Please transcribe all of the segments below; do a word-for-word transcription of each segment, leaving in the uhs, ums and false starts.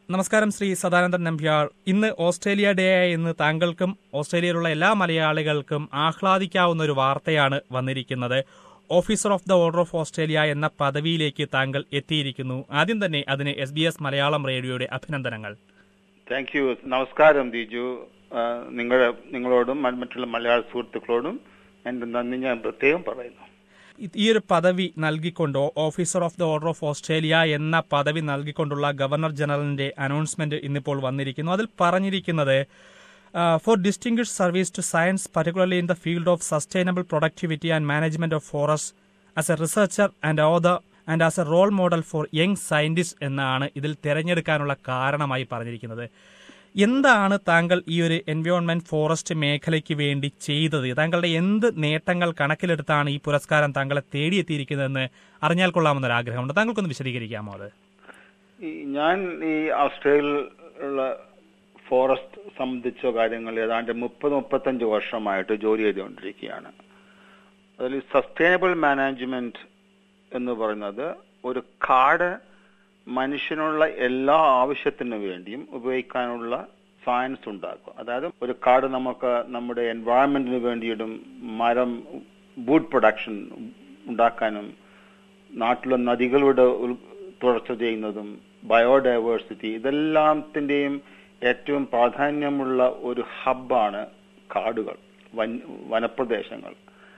നമസ്കാരം ശ്രീ സദാനന്ദൻ നമ്പ്യാർ. ഇന്ന് Australia day ആയ ഇന്ന് താങ്കൾക്കും ഓസ്ട്രേലിയയിലുള്ള എല്ലാ മലയാളികൾക്കും ആഹ്ലാദിക്കാവുന്ന ഒരു വാർത്തയാണ് വന്നിരിക്കുന്നത്. Officer of the order of Australia എന്ന പദവിയിലേക്ക് താങ്കൾ എത്തിയിരിക്കുന്നു. ആദ്യം തന്നെ അതിന് എസ് ബി എസ് മലയാളം റേഡിയോയുടെ അഭിനന്ദനങ്ങൾ. Thank you. നമസ്കാരം ദിജു. നിങ്ങൾ നിങ്ങളോടും മറ്റുള്ള മലയാള സുഹൃത്തുക്കളോടും എന്റെ നന്ദി ഞാൻ പ്രത്യേകം പറയുന്നു. ഈ ഒരു പദവി നൽകിക്കൊണ്ടോ officer of the order of Australia എന്ന പദവി നൽകിക്കൊണ്ടുള്ള ഗവർണർ ജനറലിന്റെ അനൗൺസ്മെന്റ് ഇന്നിപ്പോൾ വന്നിരിക്കുന്നു. അതിൽ പറഞ്ഞിരിക്കുന്നത് for distinguished service to science particularly in the field of sustainable productivity and management of forest as a researcher and author and as a role model for young scientist എന്നാണ് ഇതിൽ തെരഞ്ഞെടുക്കാനുള്ള കാരണമായി പറഞ്ഞിരിക്കുന്നത്. എന്താണ് താങ്കൾ ഈ ഒരു എൻവയോൺമെന്റ് ഫോറസ്റ്റ് മേഖലയ്ക്ക് വേണ്ടി ചെയ്തത്? താങ്കളുടെ എന്ത് നേട്ടങ്ങൾ കണക്കിലെടുത്താണ് ഈ പുരസ്കാരം താങ്കളെ തേടിയെത്തിയിരിക്കുന്നതെന്ന് അറിഞ്ഞാൽ കൊള്ളാമെന്നൊരു ആഗ്രഹമുണ്ട്. താങ്കൾക്കൊന്ന് വിശദീകരിക്കാമോ അത്? ഞാൻ ഈ ഓസ്ട്രേലിയയിലുള്ള ഫോറസ്റ്റ് സംബന്ധിച്ച കാര്യങ്ങൾ ഏതാണ്ട് മുപ്പത് മുപ്പത്തഞ്ച് വർഷമായിട്ട് ജോലി ചെയ്തുകൊണ്ടിരിക്കുകയാണ്. അതിൽ സസ്റ്റൈനബിൾ മാനേജ്മെന്റ് എന്ന് പറയുന്നത് ഒരു കാട് മനുഷ്യനുള്ള എല്ലാ ആവശ്യത്തിനു വേണ്ടിയും ഉപയോഗിക്കാനുള്ള സയൻസ് ഉണ്ടാക്കുക. അതായത് ഒരു കാട് നമുക്ക് നമ്മുടെ എൻവയോൺമെന്റിന് വേണ്ടിയിട്ടും മരം വുഡ് പ്രൊഡക്ഷൻ ഉണ്ടാക്കാനും നാട്ടിലെ നദികളുടെ തുടർച്ച ചെയ്യുന്നതും ബയോഡൈവേഴ്സിറ്റി ഇതെല്ലാത്തിന്റെയും ഏറ്റവും പ്രാധാന്യമുള്ള ഒരു ഹബ്ബാണ് കാടുകൾ, വനപ്രദേശങ്ങൾ.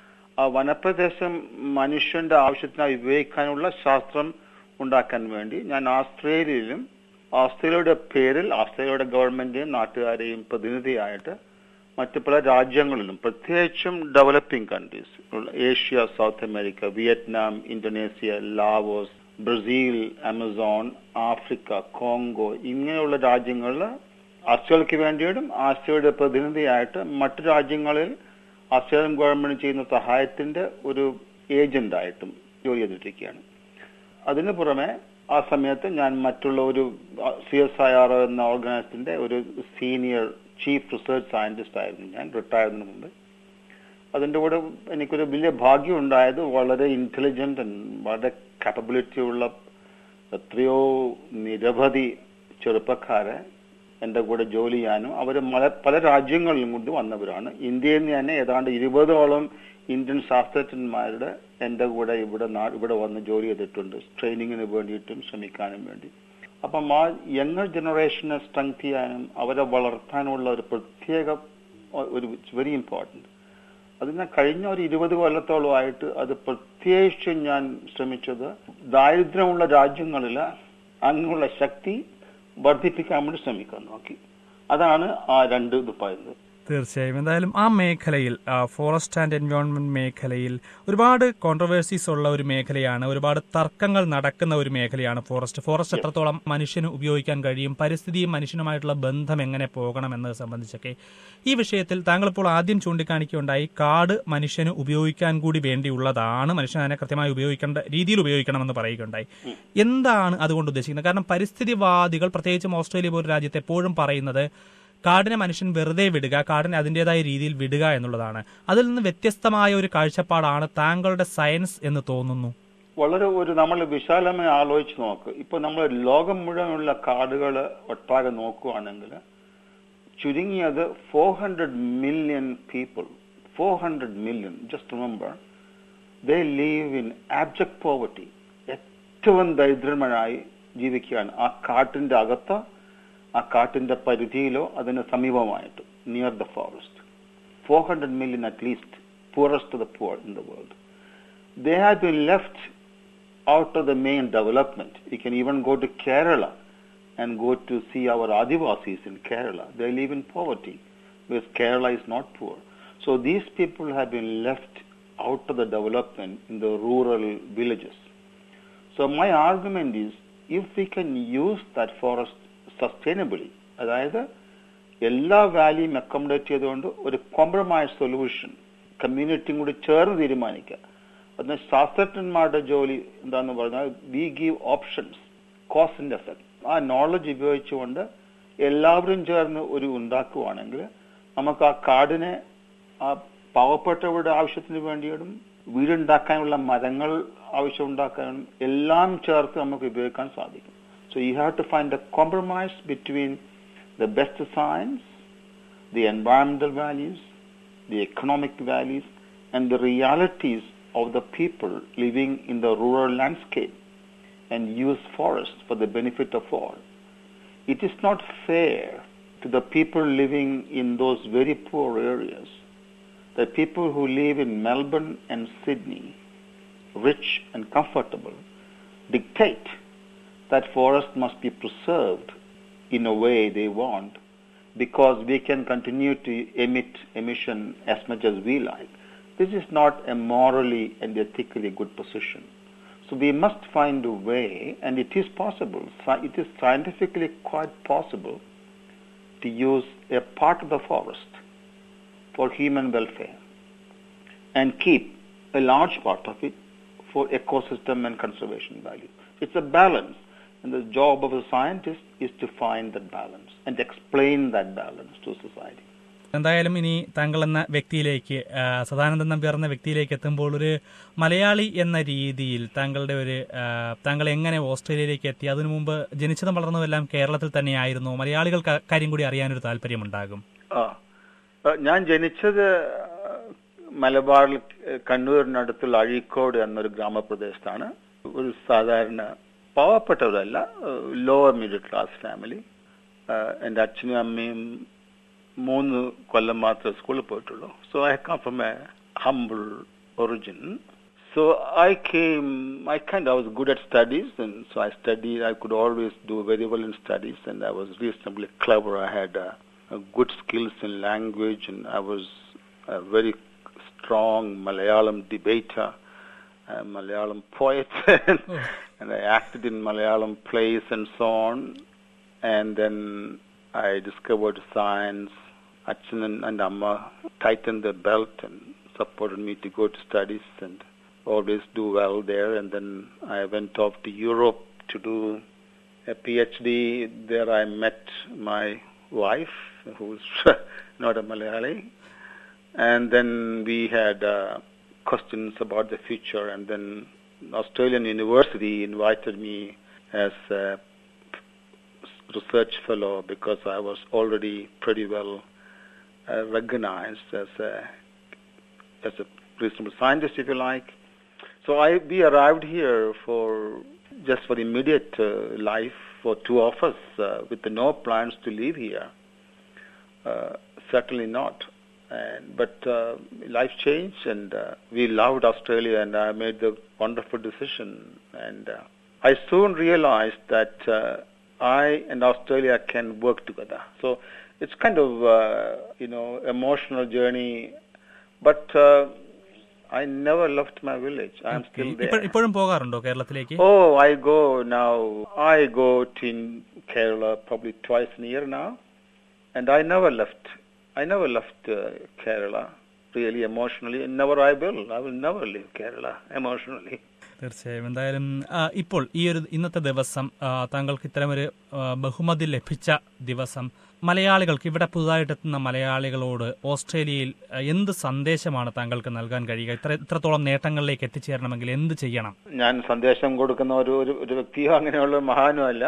ആ വനപ്രദേശം മനുഷ്യന്റെ ആവശ്യത്തിനായി ഉപയോഗിക്കാനുള്ള ശാസ്ത്രം ഉണ്ടാക്കാൻ വേണ്ടി ഞാൻ ഓസ്ട്രേലിയയിലും ഓസ്ട്രേലിയയുടെ പേരിൽ ഓസ്ട്രേലിയയുടെ ഗവൺമെന്റിനെയും നാട്ടുകാരെയും പ്രതിനിധിയായിട്ട് മറ്റു പല രാജ്യങ്ങളിലും പ്രത്യേകിച്ചും developing countries Asia, South America, Vietnam, Indonesia, Laos, Brazil, Amazon, Africa, Congo ഇങ്ങനെയുള്ള രാജ്യങ്ങളിൽ ഓസ്ട്രേലിയക്ക് വേണ്ടിയിട്ടും ഓസ്ട്രേലിയയുടെ പ്രതിനിധിയായിട്ട് മറ്റു രാജ്യങ്ങളിൽ ഓസ്ട്രേലിയൻ ഗവൺമെന്റ് ചെയ്യുന്ന സഹായത്തിന്റെ ഒരു ഏജന്റായിട്ടും ജോലി ചെയ്തിട്ടിരിക്കുകയാണ്. അതിനു പുറമെ ആ സമയത്ത് ഞാൻ മറ്റുള്ള ഒരു സി എസ് ഐ ആർ എന്ന ഓർഗനൈസേഷന്റെ ഒരു സീനിയർ ചീഫ് റിസർച്ച് സയന്റിസ്റ്റ് ആയിരുന്നു ഞാൻ റിട്ടയർഡിന് മുമ്പ്. അതിന്റെ കൂടെ എനിക്കൊരു വലിയ ഭാഗ്യം ഉണ്ടായത് വളരെ ഇന്റലിജന്റ് വളരെ കാപ്പബിലിറ്റി ഉള്ള എത്രയോ നിരവധി ചെറുപ്പക്കാരെ എന്റെ കൂടെ ജോലി ചെയ്യാനും അവർ പല രാജ്യങ്ങളിലും കൊണ്ട് വന്നവരാണ്. ഇന്ത്യയിൽ നിന്ന് തന്നെ ഏതാണ്ട് ഇരുപതോളം ഇന്ത്യൻ ശാസ്ത്രജ്ഞന്മാരുടെ എന്റെ കൂടെ ഇവിടെ ഇവിടെ വന്ന് ജോലി ചെയ്തിട്ടുണ്ട്, ട്രെയിനിങ്ങിന് വേണ്ടിയിട്ടും ശ്രമിക്കാനും വേണ്ടി. അപ്പം ആ യങ്ങർ ജനറേഷനെ സ്ട്രെങ്ത് ചെയ്യാനും അവരെ വളർത്താനുള്ള ഒരു പ്രത്യേക ഒരു വെരി ഇമ്പോർട്ടന്റ്. അത് ഞാൻ കഴിഞ്ഞ ഒരു ഇരുപത് കൊല്ലത്തോളമായിട്ട് അത് പ്രത്യേകിച്ച് ഞാൻ ശ്രമിച്ചത് ദാരിദ്ര്യമുള്ള രാജ്യങ്ങളിൽ അങ്ങനെയുള്ള ശക്തി വർദ്ധിപ്പിക്കാൻ വേണ്ടി ശ്രമിക്കാൻ നോക്കി. അതാണ് ആ രണ്ട് ഇത് പറയുന്നത്. തീർച്ചയായും. എന്തായാലും ആ മേഖലയിൽ ഫോറസ്റ്റ് ആൻഡ് എൻവയോൺമെന്റ് മേഖലയിൽ ഒരുപാട് കോൺട്രവേഴ്സീസ് ഉള്ള ഒരു മേഖലയാണ്, ഒരുപാട് തർക്കങ്ങൾ നടക്കുന്ന ഒരു മേഖലയാണ് ഫോറസ്റ്റ്. ഫോറസ്റ്റ് എത്രത്തോളം മനുഷ്യന് ഉപയോഗിക്കാൻ കഴിയും, പരിസ്ഥിതിയും മനുഷ്യനുമായിട്ടുള്ള ബന്ധം എങ്ങനെ പോകണം എന്നത് സംബന്ധിച്ചൊക്കെ ഈ വിഷയത്തിൽ താങ്കൾ ഇപ്പോൾ ആദ്യം ചൂണ്ടിക്കാണിക്കുകയുണ്ടായി കാട് മനുഷ്യന് ഉപയോഗിക്കാൻ കൂടി വേണ്ടിയുള്ളതാണ്, മനുഷ്യൻ അതിനെ കൃത്യമായി ഉപയോഗിക്കേണ്ട രീതിയിൽ ഉപയോഗിക്കണമെന്ന് പറയുകയുണ്ടായി. എന്താണ് അതുകൊണ്ട് ഉദ്ദേശിക്കുന്നത്? കാരണം പരിസ്ഥിതിവാദികൾ പ്രത്യേകിച്ചും ഓസ്ട്രേലിയ പോലുള്ള രാജ്യത്ത് എപ്പോഴും പറയുന്നത് കാടിനെ മനുഷ്യൻ വെറുതെ വിടുക, കാടിനെ അതിൻ്റെതായ രീതിയിൽ വിടുക എന്നുള്ളതാണ്. അതിൽ നിന്ന് വ്യത്യസ്തമായ ഒരു കാഴ്ചപ്പാടാണ് താങ്കളുടെ സയൻസ് എന്ന് തോന്നുന്നു. വളരെ ഒരു നമ്മൾ വിശാലമായി ആലോചിച്ച് നോക്ക്. ഇപ്പൊ നമ്മൾ ലോകം മുഴുവനുള്ള കാടുകൾ ഒട്ടാകെ നോക്കുകയാണെങ്കിൽ ചുരുങ്ങിയത് four hundred million people four hundred million just remember they live in abject poverty. ഏറ്റവും ദരിദ്രന്മാരായി ജീവിക്കുകയാണ് ആ കാട്ടിന്റെ അകത്ത്, ആ കാട്ടിന്റെ പരിധിയിലോ അതിന് സമീപമായിട്ട് near the forest. Four hundred million at least poorest of the poor in the world. They have been left out of the main development. You can even go to Kerala and go to see our Adivasis in Kerala. They live in poverty, whereas Kerala is not poor. So these people have been left out of the development in the rural villages. So my argument is, if we can use that forest sustainably, അതായത് എല്ലാ വാല്യൂം accommodate ചെയ്തുകൊണ്ട് ഒരു compromise solution കമ്മ്യൂണിറ്റിയും കൂടി ചേർന്ന് തീരുമാനിക്കുക. അതിന് ശാസ്ത്രജ്ഞന്മാരുടെ ജോലി എന്താന്ന് പറഞ്ഞാൽ we give options, cause and effect. ആ നോളജ് ഉപയോഗിച്ചുകൊണ്ട് എല്ലാവരും ചേർന്ന് ഒരു ഉണ്ടാക്കുവാണെങ്കിൽ നമുക്ക് ആ കാടിനെ ആ പാവപ്പെട്ടവരുടെ ആവശ്യത്തിന് വേണ്ടിയിട്ടും വീടുണ്ടാക്കാനുള്ള മരങ്ങൾ ആവശ്യം ഉണ്ടാക്കാനും എല്ലാം ചേർത്ത് നമുക്ക് ഉപയോഗിക്കാൻ സാധിക്കും. So you have to find a compromise between the best science, the environmental values, the economic values, and the realities of the people living in the rural landscape and use forests for the benefit of all. It is not fair to the people living in those very poor areas, the people who live in Melbourne and Sydney, rich and comfortable, dictate that forest must be preserved in a way they want because we can continue to emit emission as much as we like. This is not a morally and ethically good position. So we must find a way, and it is possible, it is scientifically quite possible to use a part of the forest for human welfare and keep a large part of it for ecosystem and conservation value. It's a balance, and the job of a scientist is to find that balance and explain that balance to society. എന്തായാലും ഇനി താങ്കൾ എന്ന വ്യക്തിയിലേക്ക്, സദാനന്ദൻ നമ്പ്യാർ എന്ന വ്യക്തിയിലേക്ക് എത്തുമ്പോൾ, ഒരു മലയാളി എന്ന രീതിയിൽ താങ്കളുടെ ഒരു താങ്കൾ എങ്ങനെ ഓസ്ട്രേലിയയിലേക്ക് എത്തി? അതിനു മുമ്പ് ജനിച്ചതും വളർന്നതെല്ലാം കേരളത്തിൽ തന്നെയായിരുന്നു. മലയാളികൾക്ക് കാര്യം കൂടി അറിയാനൊരു താല്പര്യമുണ്ടാകും. ഞാൻ ജനിച്ചത് മലബാറിൽ കണ്ണൂരിനടുത്തുള്ള അഴീക്കോട് എന്നൊരു ഗ്രാമപ്രദേശത്താണ്. ഒരു സാധാരണ പാവപ്പെട്ടവരല്ല, ലോവർ മിഡിൽ ക്ലാസ് ഫാമിലി. എൻ്റെ അച്ഛനും അമ്മയും മൂന്ന് കൊല്ലം മാത്രമേ സ്കൂളിൽ പോയിട്ടുള്ളൂ. So I come from a humble origin. So I came, I kind of I was good at studies, and so I studied. I could always do very well in studies, and I was reasonably clever. I had uh, uh, good skills in language, and I was a very strong Malayalam debater, a Malayalam poet, and I acted in Malayalam plays and so on. And then I discovered science. Achan and Amma tightened the belt and supported me to go to studies and always do well there. And then I went off to Europe to do a PhD. There I met my wife, who's not a Malayali. And then we had uh, questions about the future. And then Australian University invited me as a research fellow because I was already pretty well uh, recognized as a as a reasonable scientist, if you like. So I we arrived here for just for immediate uh, life for two of us uh, with no plans to live here. Uh, certainly not. And, but uh, life changed, and uh, we loved Australia, and I made the wonderful decision. And uh, I soon realized that uh, I and Australia can work together. So it's kind of uh, you know emotional journey, but uh, I never left my village. I am still there. ഇപ്പോഴും പോകാറുണ്ടോ കേരളത്തിലേക്ക്? Oh, I go now. I go to Kerala probably twice a year now, and I never left. I never left uh, Kerala really emotionally, and never I will. I will never leave Kerala emotionally. തീർച്ചയായും. എന്തായാലും ഇപ്പോൾ ഈ ഒരു ഇന്നത്തെ ദിവസം താങ്കൾക്ക് ഇത്തരമൊരു ബഹുമതി ലഭിച്ച ദിവസം മലയാളികൾക്ക്, ഇവിടെ പുതുതായിട്ടെത്തുന്ന മലയാളികളോട് ഓസ്ട്രേലിയയിൽ എന്ത് സന്ദേശമാണ് താങ്കൾക്ക് നൽകാൻ കഴിയുക? ഇത്ര ഇത്രത്തോളം നേട്ടങ്ങളിലേക്ക് എത്തിച്ചേരണമെങ്കിൽ എന്ത് ചെയ്യണം? ഞാൻ സന്ദേശം കൊടുക്കുന്ന ഒരു ഒരു വ്യക്തിയോ അങ്ങനെയുള്ള മഹാനോ അല്ല.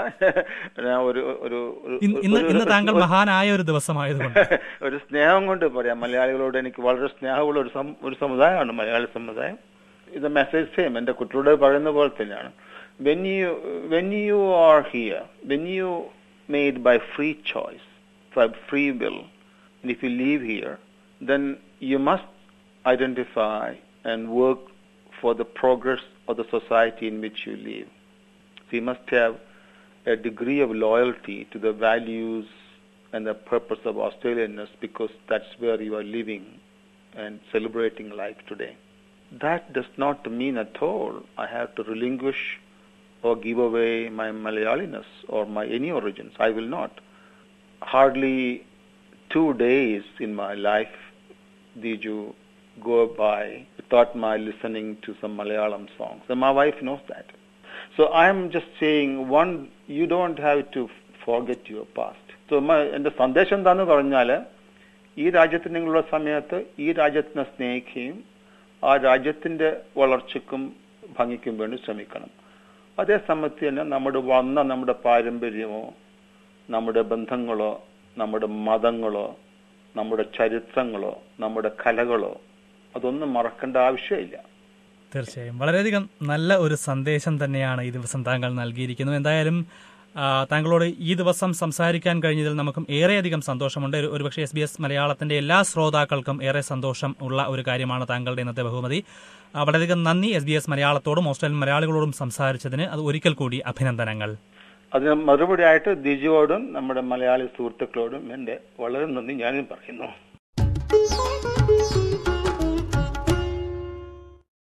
ഒരു ഒരു ഇന്ന് ഇന്ന് താങ്കൾ മഹാനായ ഒരു ദിവസമായതുകൊണ്ട് ഒരു സ്നേഹം കൊണ്ട് പറയാം. മലയാളികളോട് എനിക്ക് വളരെ സ്നേഹമുള്ള ഒരു ഒരു സമുദായമാണ് മലയാളി സമുദായം. ഇത് മെസ്സേജ് സെയിം എൻ്റെ കുട്ടികളോട് പറയുന്ന പോലെ തന്നെയാണ്. When you when you are here, when you made by free choice, by free will, and if you live here, then you must identify and work for the progress of the society in which you live. So you must have a degree of loyalty to the values and the purpose of Australianness, because that's where you are living and celebrating life today. That does not mean at all I have to relinquish or give away my Malayaliness or my any origins. I will not. Hardly two days in my life did you go by without my listening to some Malayalam songs. And my wife knows that. So I am just saying, one, you don't have to forget your past. So my എൻ്റെ സന്ദേശം എന്താണെന്ന് പറഞ്ഞാൽ, ഈ രാജ്യത്ത് നിങ്ങളുള്ള സമയത്ത് ഈ രാജ്യത്തിനെ സ്നേഹിക്കുകയും ആ രാജ്യത്തിന്റെ വളർച്ചയ്ക്കും ഭംഗിക്കും വേണ്ടി ശ്രമിക്കണം. അതേ സമയത്ത് തന്നെ നമ്മുടെ വന്ന നമ്മുടെ പാരമ്പര്യമോ നമ്മുടെ ബന്ധങ്ങളോ നമ്മുടെ മതങ്ങളോ നമ്മുടെ ചരിത്രങ്ങളോ നമ്മുടെ കലകളോ അതൊന്നും മറക്കേണ്ട ആവശ്യമില്ല. തീർച്ചയായും വളരെയധികം നല്ല ഒരു സന്ദേശം തന്നെയാണ് ഈ ദിവസം താങ്കൾ നൽകിയിരിക്കുന്നത്. എന്തായാലും താങ്കളോട് ഈ ദിവസം സംസാരിക്കാൻ കഴിഞ്ഞതിൽ നമുക്കും ഏറെയധികം സന്തോഷമുണ്ട്. ഒരുപക്ഷെ എസ് ബി എസ് മലയാളത്തിന്റെ എല്ലാ ശ്രോതാക്കൾക്കും ഏറെ സന്തോഷം ഉള്ള ഒരു കാര്യമാണ് താങ്കളുടെ ഇന്നത്തെ ബഹുമതി. വളരെയധികം നന്ദി എസ് ബി എസ് മലയാളത്തോടും ഓസ്ട്രേലിയൻ മലയാളികളോടും സംസാരിച്ചതിന്. അത് ഒരിക്കൽ കൂടി അഭിനന്ദനങ്ങൾ. അതിന് മറുപടിയായിട്ട് ദിജുവോടും നമ്മുടെ മലയാളി സുഹൃത്തുക്കളോടും എന്റെ വളരെ നന്ദി ഞാനും പറയുന്നു.